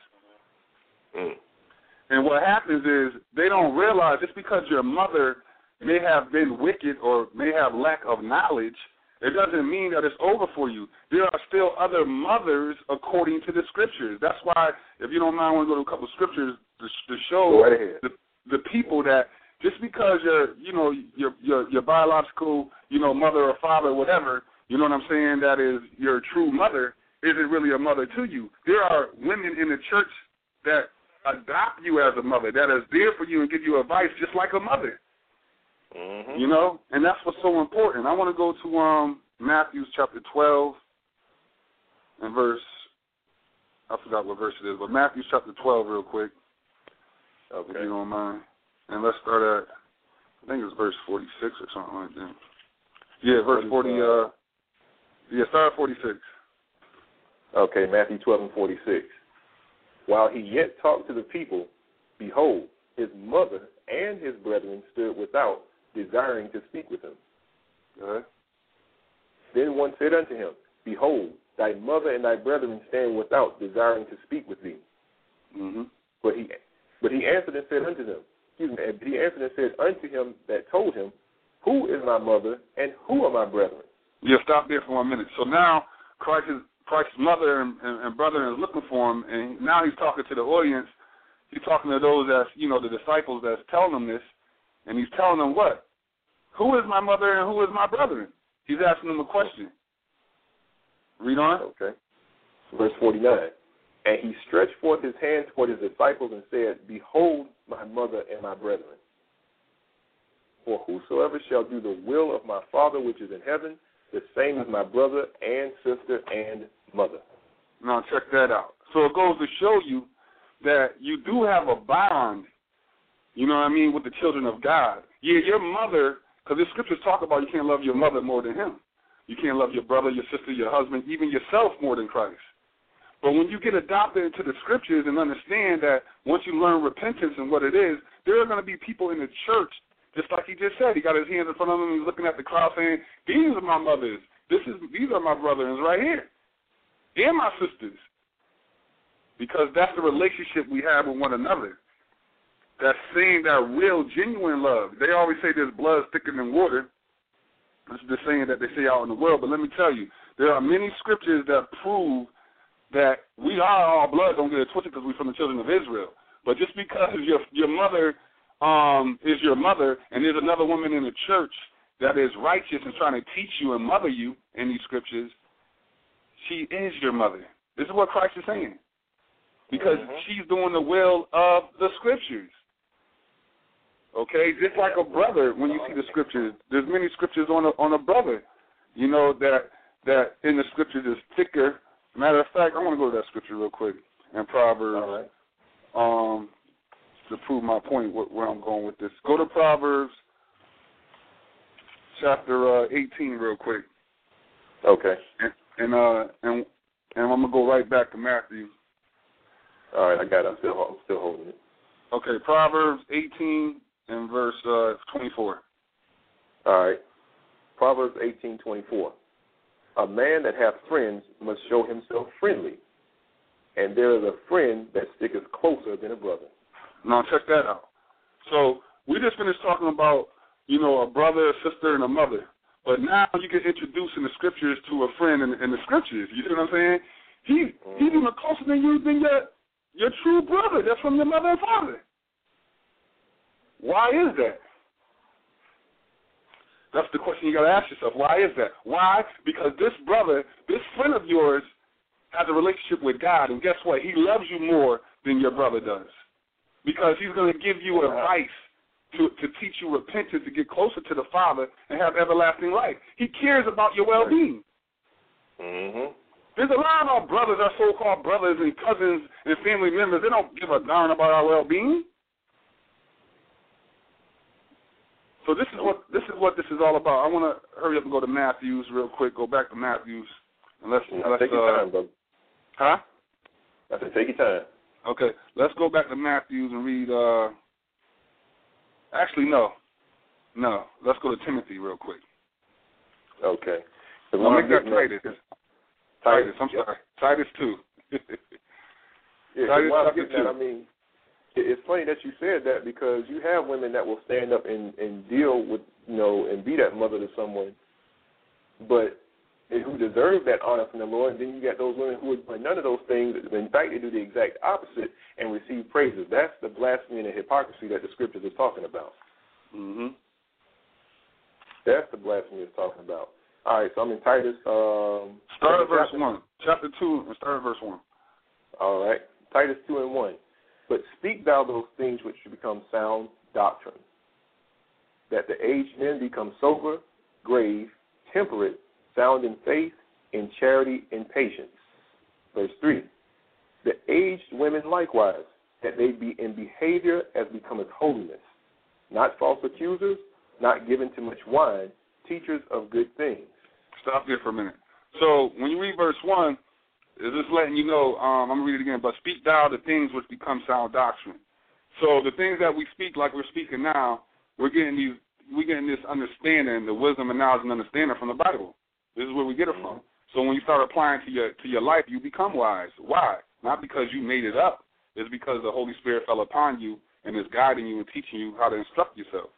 And what happens is they don't realize just because your mother may have been wicked or may have lack of knowledge, it doesn't mean that it's over for you. There are still other mothers according to the scriptures. That's why, if you don't mind, I want to go to a couple of scriptures to show the people that just because your biological, mother or father or whatever, you know what I'm saying, that is your true mother, isn't really a mother to you. There are women in the church that adopt you as a mother, that is there for you and give you advice just like a mother. Mm-hmm. You know, and that's what's so important. I want to go to Matthew chapter 12 and verse, I forgot what verse it is, but Matthew chapter 12 real quick, if you don't mind. And let's start at, I think it's verse 46 or something like that. Yeah, verse 40, start at 46. Okay, Matthew 12 and 46. While he yet talked to the people, behold, his mother and his brethren stood without, desiring to speak with him. Then one said unto him, behold, thy mother and thy brethren stand without, desiring to speak with thee. Mm-hmm. But he answered and said unto them, he answered and said unto him that told him, who is my mother and who are my brethren? Yeah, stop there for 1 minute. So now Christ's mother and brethren is looking for him, and now he's talking to the audience. He's talking to those that's, you know, the disciples that's telling them this, and he's telling them what? Who is my mother and who is my brethren? He's asking them a question. Read on. Okay. Verse 49. And he stretched forth his hand toward his disciples and said, behold my mother and my brethren. For whosoever shall do the will of my Father which is in heaven, the same is my brother and sister and mother. Now check that out. So it goes to show you that you do have a bond, you know what I mean, with the children of God. Yeah, your mother, because the scriptures talk about you can't love your mother more than him. You can't love your brother, your sister, your husband, even yourself more than Christ. But when you get adopted into the scriptures and understand that once you learn repentance and what it is, there are going to be people in the church, just like he just said. He got his hands in front of them and he's looking at the crowd saying, these are my mothers. These are my brothers right here. And my sisters. Because that's the relationship we have with one another. That's saying that real, genuine love. They always say there's blood thicker than water. That's the saying that they say out in the world. But let me tell you, there are many scriptures that prove that we are all blood. Don't get it twisted because we're from the children of Israel. But just because your mother is your mother and there's another woman in the church that is righteous and trying to teach you and mother you in these scriptures, she is your mother. This is what Christ is saying. Because she's doing the will of the scriptures. Okay? Just like a brother, when you see the scriptures, there's many scriptures on a brother, you know, that in the scriptures is thicker. Matter of fact, I want to go to that scripture real quick in Proverbs to prove my point where I'm going with this. Go to Proverbs chapter 18 real quick. Okay. And I'm going to go right back to Matthew. All right, I got it. I'm still holding it. Okay, Proverbs 18 and verse 24. All right. Proverbs 18:24. A man that hath friends must show himself friendly, and there is a friend that sticketh closer than a brother. Now check that out. So we just finished talking about, you know, a brother, a sister, and a mother. But now you get introduced in the scriptures to a friend in the scriptures. You see what I'm saying? He's even closer than you than your true brother. That's from your mother and father. Why is that? That's the question you got to ask yourself. Why is that? Why? Because this brother, this friend of yours, has a relationship with God, and guess what? He loves you more than your brother does, because he's going to give you advice to teach you repentance, to get closer to the Father and have everlasting life. He cares about your well-being. Mm-hmm. There's a lot of our brothers, our so-called brothers and cousins and family members, they don't give a darn about our well-being. So this is what this is all about. I want to hurry up and go to Matthews real quick. Go back to Matthews, and let's take your time, brother. Huh? I said take your time. Okay, let's go back to Matthews and read. Actually, no. Let's go to Timothy real quick. Okay. I'll make that Titus. Titus. I'm sorry. Titus 2. Yeah, Titus chapter 2. I mean, it's funny that you said that, because you have women that will stand up and deal with, you know, and be that mother to someone, but who deserve that honor from the Lord. And then you got those women who would do none of those things. In fact, they do the exact opposite and receive praises. That's the blasphemy and the hypocrisy that the scriptures are talking about. Mm-hmm. That's the blasphemy it's talking about. All right, so I'm in Titus. Start at verse 1. Chapter 2, and start at verse 1. All right. Titus 2:1. But speak thou those things which should become sound doctrine, that the aged men become sober, grave, temperate, sound in faith, in charity, in patience. Verse 3, the aged women likewise, that they be in behavior as becometh holiness, not false accusers, not given to much wine, teachers of good things. Stop there for a minute. So when you read verse 1, it's just letting you know, I'm going to read it again, but speak thou the things which become sound doctrine. So the things that we speak like we're speaking now, we're getting this understanding, the wisdom and knowledge and understanding from the Bible. This is where we get it from. So when you start applying to your life, you become wise. Why? Not because you made it up. It's because the Holy Spirit fell upon you and is guiding you and teaching you how to instruct yourself.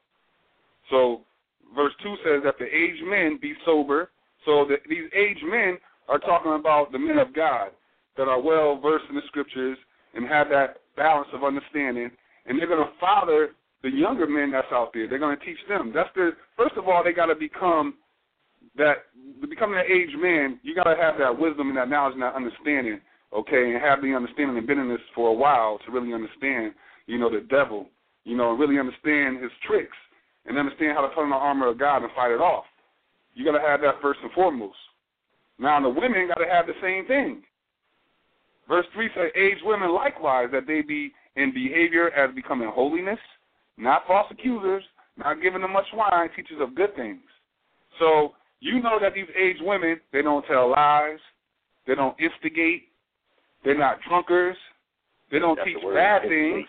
So verse 2 says that the aged men be sober. So that these aged men are talking about the men of God that are well versed in the scriptures and have that balance of understanding, and they're going to father the younger men that's out there. They're going to teach them. First of all, they got to become that. To become an aged man, you got to have that wisdom and that knowledge and that understanding, okay, and have the understanding and been in this for a while to really understand, the devil, and really understand his tricks and understand how to put on the armor of God and fight it off. You got to have that first and foremost. Now, the women got to have the same thing. Verse 3 says, aged women likewise, that they be in behavior as becoming holiness, not false accusers, not giving them much wine, teachers of good things. So you know that these aged women, they don't tell lies, they don't instigate, they're not drunkards, they don't teach bad things.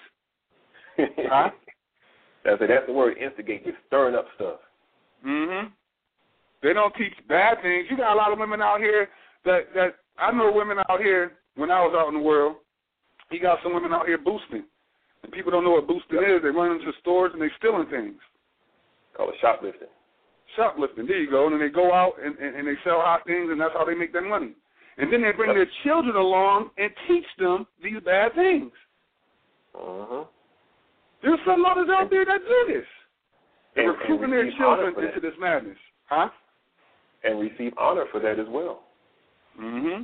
Huh? That's the word, instigate. You're stirring up stuff. Mm-hmm. They don't teach bad things. You got a lot of women out here that I know women out here when I was out in the world. You got some women out here boosting. And people don't know what boosting is. They run into stores and they stealing things. Call it shoplifting. Shoplifting. There you go. And then they go out and they sell hot things, and that's how they make their money. And then they bring their children along and teach them these bad things. Uh-huh. There's some mothers out there that do this. They're recruiting their children into this madness. Huh? And receive honor for that as well. Mm-hmm.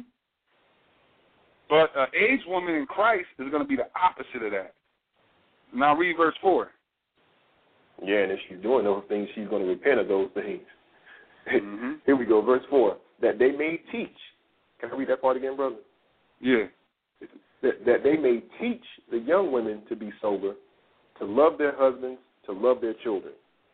But an aged woman in Christ is going to be the opposite of that. Now read verse 4. Yeah, and if she's doing those things, she's going to repent of those things. Mm-hmm. Here we go, verse 4. That they may teach. Can I read that part again, brother? Yeah. That they may teach the young women to be sober, to love their husbands, to love their children.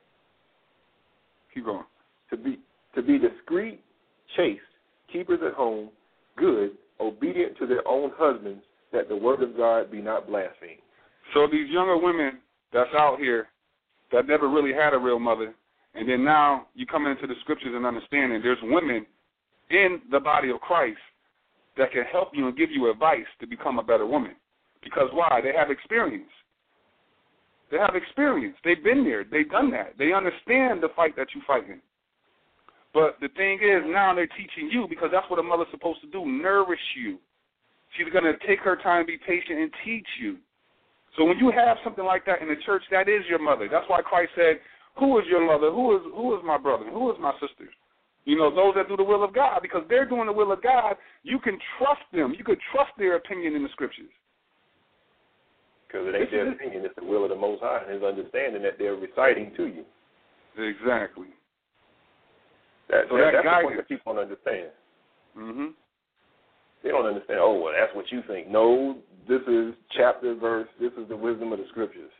Keep going. To be discreet, chaste, keepers at home, good, obedient to their own husbands, that the word of God be not blasphemed. So these younger women that's out here that never really had a real mother, and then now you come into the scriptures and understanding there's women in the body of Christ that can help you and give you advice to become a better woman. Because why? They have experience. They have experience. They've been there. They've done that. They understand the fight that you're fighting. But the thing is, now they're teaching you, because that's what a mother's supposed to do, nourish you. She's going to take her time, be patient, and teach you. So when you have something like that in the church, that is your mother. That's why Christ said, who is your mother? Who is my brother? Who is my sister? Those that do the will of God, because they're doing the will of God, you can trust them. You can trust their opinion in the scriptures. Because it ain't their opinion, it's the will of the Most High and his understanding that they're reciting to you. Exactly. That's the point that people don't understand. Mm-hmm. They don't understand, that's what you think. No, this is chapter, verse, this is the wisdom of the scriptures.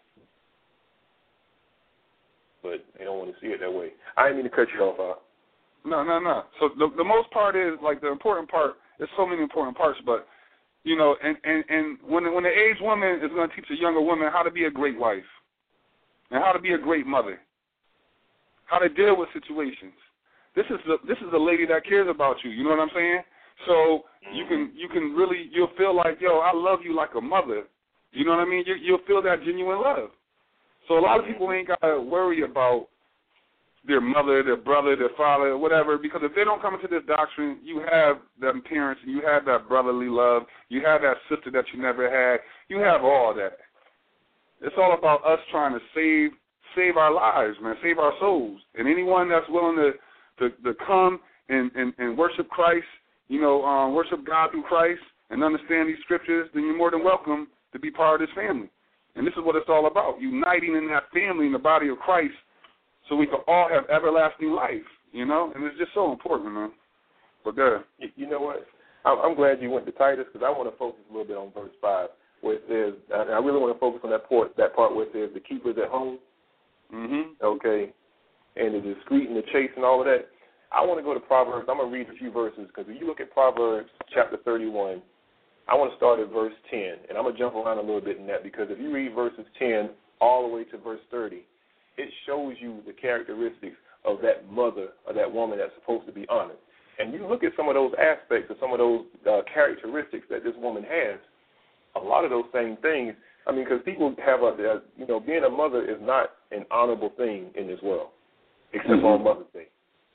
But they don't want to see it that way. I didn't mean to cut you off, No. So the most part is, like, the important part, there's so many important parts, but, and when the aged woman is going to teach a younger woman how to be a great wife and how to be a great mother, how to deal with situations. This is a lady that cares about you. You know what I'm saying? So you can really, you'll feel like, I love you like a mother. You know what I mean? You'll feel that genuine love. So a lot of people ain't got to worry about their mother, their brother, their father, whatever, because if they don't come into this doctrine, you have them parents, and you have that brotherly love, you have that sister that you never had, you have all that. It's all about us trying to save our lives, man, save our souls. And anyone that's willing to come and worship Christ, worship God through Christ and understand these scriptures, then you're more than welcome to be part of this family. And this is what it's all about, uniting in that family in the body of Christ so we can all have everlasting life, you know? And it's just so important, man. But go ahead. You know what? I'm glad you went to Titus because I want to focus a little bit on verse 5 where it says, I really want to focus on that part where it says the keepers at home, okay, and the discreet and the chaste and all of that. I want to go to Proverbs. I'm going to read a few verses because if you look at Proverbs chapter 31, I want to start at verse 10, and I'm going to jump around a little bit in that because if you read verses 10 all the way to verse 30, it shows you the characteristics of that mother or that woman that's supposed to be honored. And you look at some of those aspects or some of those characteristics that this woman has, a lot of those same things, I mean, because people have being a mother is not an honorable thing in this world, except on Mother's Day.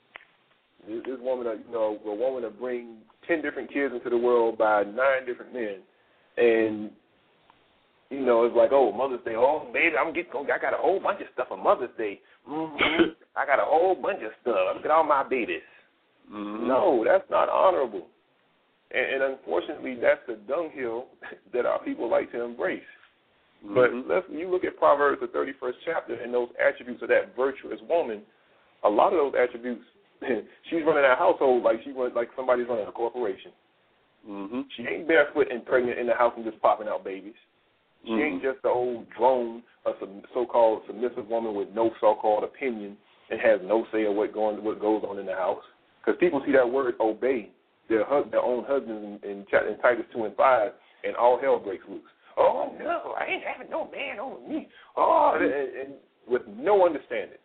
This woman, a woman to bring 10 different kids into the world by 9 different men, and it's like, oh, Mother's Day, oh, baby, I got a whole bunch of stuff for Mother's Day. I got a whole bunch of stuff. Look at all my babies. No, that's not honorable, and unfortunately, that's the dunghill that our people like to embrace. But you look at Proverbs, the 31st chapter, and those attributes of that virtuous woman. A lot of those attributes. She's running a household like somebody's running a corporation. She ain't barefoot and pregnant in the house and just popping out babies. She ain't just the old drone, a so-called submissive woman with no so-called opinion and has no say of what goes on in the house. Because people see that word obey, their own husbands in Titus 2 and 5, and all hell breaks loose. Oh, no, I ain't having no man over me. Oh, and with no understanding.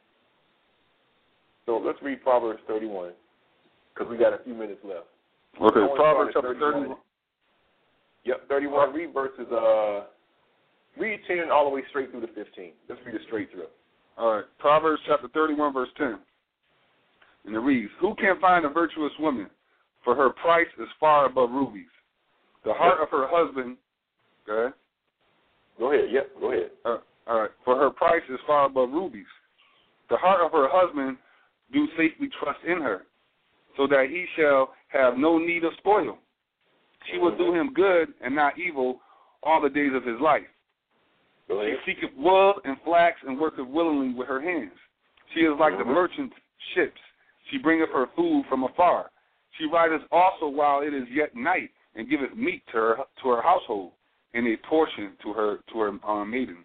So let's read Proverbs 31, because we got a few minutes left. Okay, Proverbs chapter 31. Yep, 31. Read verses, read 10 all the way straight through to 15. Let's read it straight through. All right, Proverbs chapter 31, verse 10. And it reads, who can find a virtuous woman? For her price is far above rubies. The heart of her husband, go ahead. Go ahead, yep, go ahead. All right, for her price is far above rubies. The heart of her husband do safely trust in her, so that he shall have no need of spoil. She will do him good and not evil all the days of his life. She seeketh wool and flax and worketh willingly with her hands. She is like the merchant's ships. She bringeth her food from afar. She rideth also while it is yet night, and giveth meat to her household, and a portion to her maidens.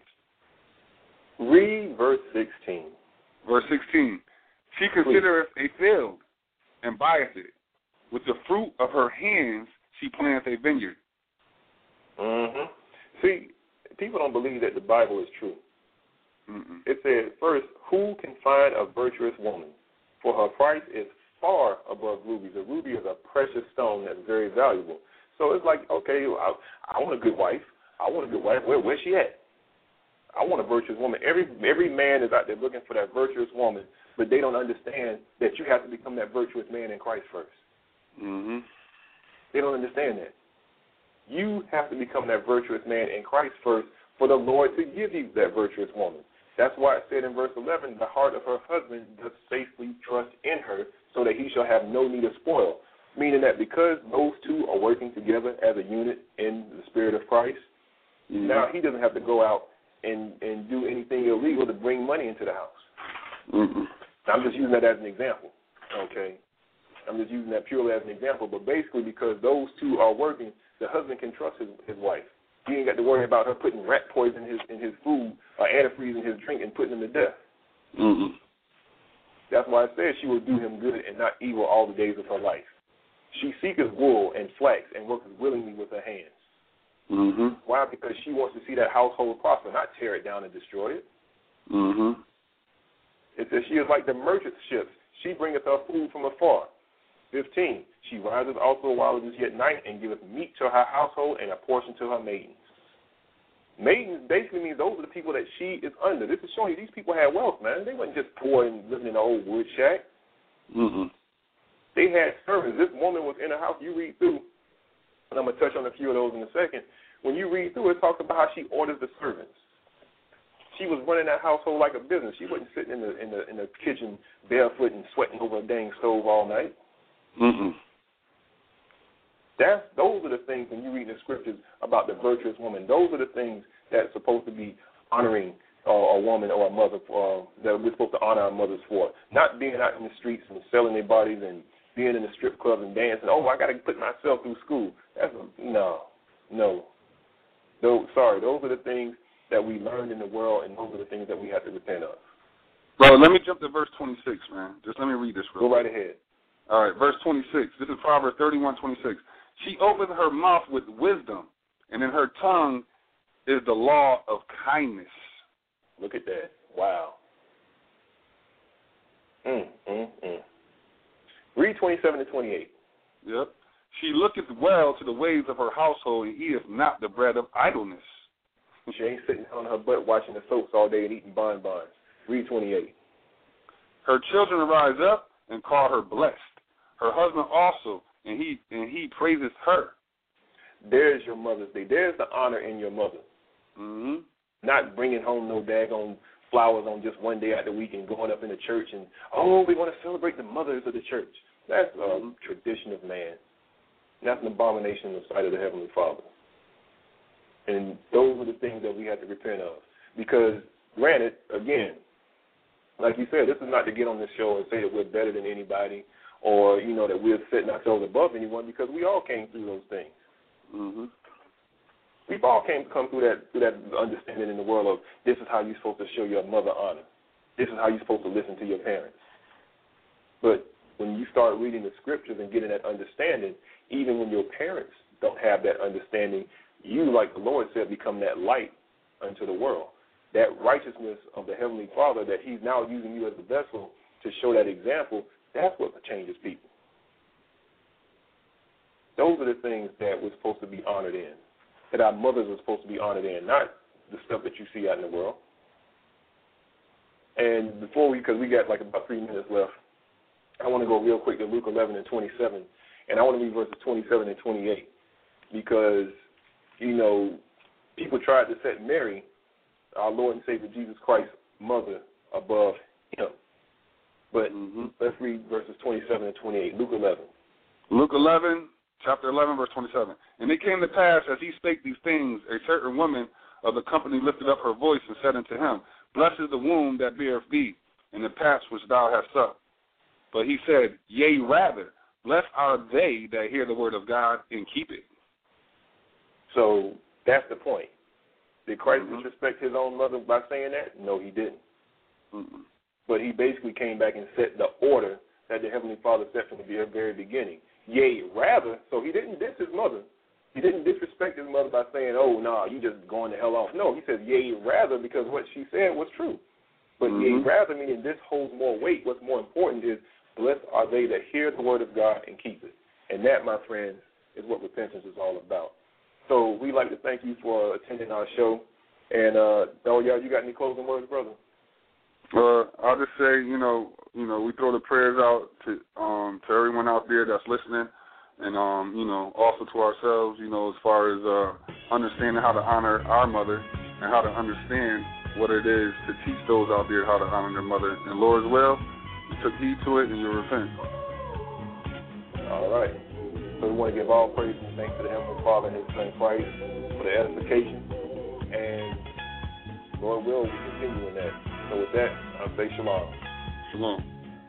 Read verse 16. Verse 16. She considereth a field, and buyeth it. With the fruit of her hands she planteth a vineyard. See, people don't believe that the Bible is true. It says, first, who can find a virtuous woman? For her price is far above rubies. A ruby is a precious stone that's very valuable. So it's like, okay, I want a good wife. I want a good wife. Where's she at? I want a virtuous woman. Every man is out there looking for that virtuous woman, but they don't understand that you have to become that virtuous man in Christ first. They don't understand that. You have to become that virtuous man in Christ first for the Lord to give you that virtuous woman. That's why it said in verse 11, the heart of her husband does safely trust in her so that he shall have no need of spoil. Meaning that because those two are working together as a unit in the spirit of Christ, now he doesn't have to go out and do anything illegal to bring money into the house. I'm just using that as an example, okay? I'm just using that purely as an example, but basically because those two are working, the husband can trust his wife. He ain't got to worry about her putting rat poison in his food or antifreeze in his drink and putting him to death. That's why it says she will do him good and not evil all the days of her life. She seeketh wool and flax and worketh willingly with her hands. Why? Because she wants to see that household prosper, not tear it down and destroy it. It says she is like the merchant's ships. She bringeth her food from afar. 15, she riseth also while it is yet night and giveth meat to her household and a portion to her maidens. Maidens basically means those are the people that she is under. This is showing you these people had wealth, man. They weren't just poor and living in an old wood shack. They had servants. This woman was in a house. You read through, and I'm going to touch on a few of those in a second. When you read through, it talks about how she orders the servants. She was running that household like a business. She wasn't sitting in the kitchen barefoot and sweating over a dang stove all night. Those are the things when you read the scriptures about the virtuous woman. Those are the things that's supposed to be honoring a woman or a mother that we're supposed to honor our mothers for. Not being out in the streets and selling their bodies and being in the strip club and dancing. Oh, I got to put myself through school. No. Those are the things that we learned in the world, and those are the things that we have to repent of. Bro, let me jump to verse 26, man. Just let me read this real quick. Go right ahead. All right, verse 26. This is Proverbs 31:26. She opened her mouth with wisdom, and in her tongue is the law of kindness. Look at that. Wow. Read 27 to 28. Yep. She looketh well to the ways of her household, and eateth not the bread of idleness. She ain't sitting on her butt watching the soaps all day and eating bonbons. Read 28. Her children rise up and call her blessed. Her husband also, and he praises her. There's your Mother's Day. There's the honor in your mother. Mm-hmm. Not bringing home no daggone flowers on just one day out the week and going up in the church and, we want to celebrate the mothers of the church. That's a tradition of man. That's an abomination in the sight of the Heavenly Father. And those are the things that we have to repent of. Because, granted, again, like you said, this is not to get on this show and say that we're better than anybody or, that we're setting ourselves above anyone, because we all came through those things. Mm-hmm. We've all come through that understanding in the world of this is how you're supposed to show your mother honor. This is how you're supposed to listen to your parents. But when you start reading the scriptures and getting that understanding, even when your parents don't have that understanding, you, like the Lord said, become that light unto the world. That righteousness of the Heavenly Father that he's now using you as a vessel to show that example, that's what changes people. Those are the things that we're supposed to be honored in, that our mothers are supposed to be honored in, not the stuff that you see out in the world. And because we got like about 3 minutes left, I want to go real quick to Luke 11 and 27, and I want to read verses 27 and 28, because, people tried to set Mary, our Lord and Savior Jesus Christ's mother, above him. But let's read verses 27 and 28, Luke 11. Luke 11, chapter 11, verse 27. And it came to pass, as he spake these things, a certain woman of the company lifted up her voice and said unto him, Blessed is the womb that beareth thee, and the paps which thou hast sucked. But he said, Yea, rather, blessed are they that hear the word of God and keep it. So that's the point. Did Christ disrespect his own mother by saying that? No, he didn't. But he basically came back and set the order that the Heavenly Father set from the very beginning. Yea, rather, so he didn't diss his mother. He didn't disrespect his mother by saying, you just going the hell off. No, he says, yea, rather, because what she said was true. But yea, rather, meaning this holds more weight. What's more important is, blessed are they that hear the word of God and keep it. And that, my friends, is what repentance is all about. So we'd like to thank you for attending our show. And, Doya, you got any closing words, brother? I'll just say, we throw the prayers out to everyone out there that's listening, and also to ourselves, as far as understanding how to honor our mother and how to understand what it is to teach those out there how to honor their mother. And Lord's will, you took heed to it and you'll repent. All right. So we want to give all praise and thanks to the Heavenly Father and His Son Christ for the edification, and Lord will, we continue in that. So with that, I'll say shalom. Shalom.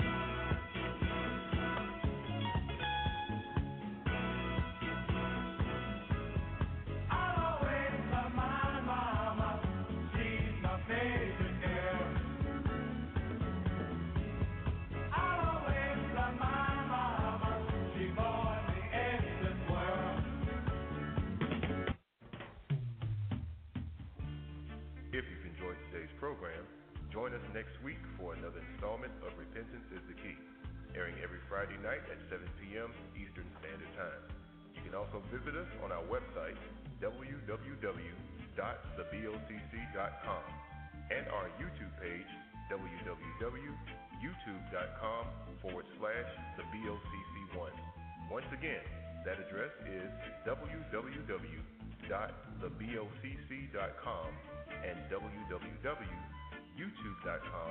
If you've enjoyed today's program, join us next week for another installment of Repentance is the Key, airing every Friday night at 7 p.m. Eastern Standard Time. You can also visit us on our website, www.thebocc.com, and our YouTube page, www.youtube.com/thebocc1. Once again, that address is www.thebocc.com and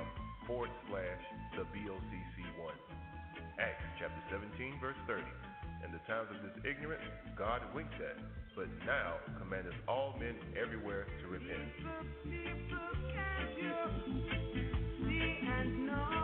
www.youtube.com/thebocc1. Acts chapter 17, verse 30. In the times of this ignorance, God winked at, but now commandeth all men everywhere to repent. See and know.